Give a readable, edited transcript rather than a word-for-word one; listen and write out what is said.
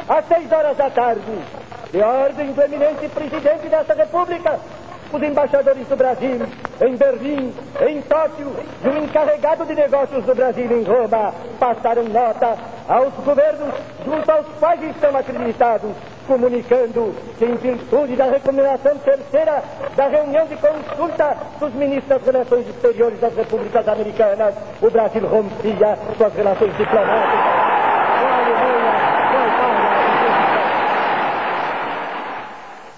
às 6 horas da tarde, de ordem do eminente presidente desta república, os embaixadores do Brasil em Berlim, em Tóquio e o encarregado de negócios do Brasil em Roma passaram nota aos governos junto aos quais estão acreditados, comunicando que, em virtude da recomendação terceira da reunião de consulta dos ministros das Relações Exteriores das Repúblicas Americanas, o Brasil rompia suas relações diplomáticas